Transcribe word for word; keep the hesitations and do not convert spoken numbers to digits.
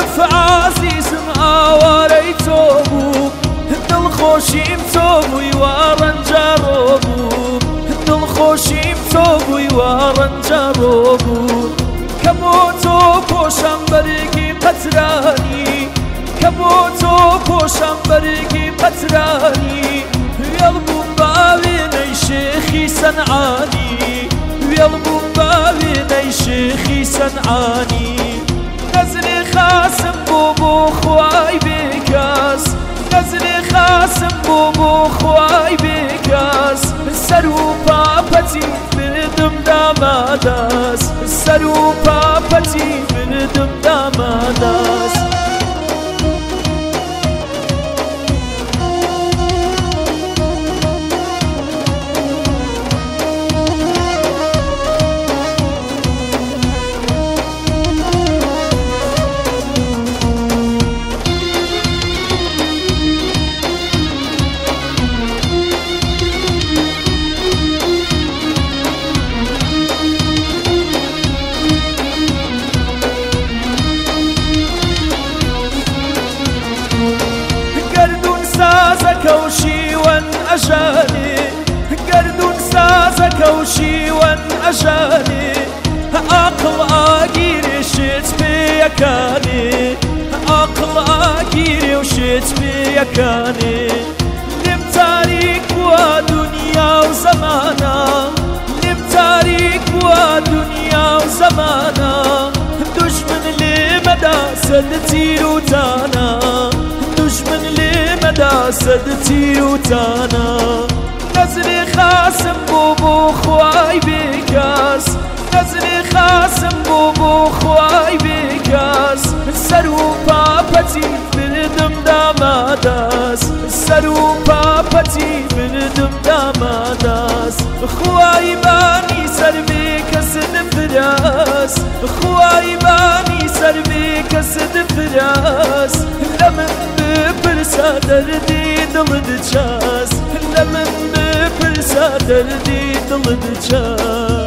لطف عزيزم ئاوارەی تۆ بوو دڵخۆشیم تۆ بووی وا ڕەنجەڕۆ بوو دڵخۆشیم تۆ بووی وا ڕەنجەڕۆ بوو کە بۆ تۆ پۆشەم بەرگی قەترانی کە بۆ تۆ پۆشەم بەرگی قەترانی وێڵ بووم بە وێنەی شێخی سەنعانی وێڵ بووم بە وێنەی شێخی سەنعانی نەزرێ خاسم بۆ بۆ خوای بێکەس نەزرێ خاسم بۆ بۆ خوای بێکەس سەر و پاپەتی بردم دامادەست سەر و پاپەتی بردم دامادەست سازەکە و شیوەن ئەژانێ گەردون سازەکە و شیوەن ئەژانێ عاقڵ ئاگیرێ شێت پێیەکانێ عاقڵ ئاگیرێ و شێت پێیەکانێ لێم تاریک بووە دونیا و زەمانە لێم تاریک بووە دونیا و زەمانە دوژمن لێمەدا سەد تیر و تانە دژمن لێمەدا سەد تیر و تانە نەزرێ خاسم بۆ بۆ خوای بێکەس نەزرێ خاسم بۆ بۆ خوای بێکەس سەر و پاپەتی بردم دامادەست سەر و پاپەتی بردم دامادەست خوای بانی سەر بێکەس دفرەست خوای بانی سەر بێکەس دفرەست لە من بپرسە دەردی دڵت چاست لە من بپرسە دەردی دڵت چاست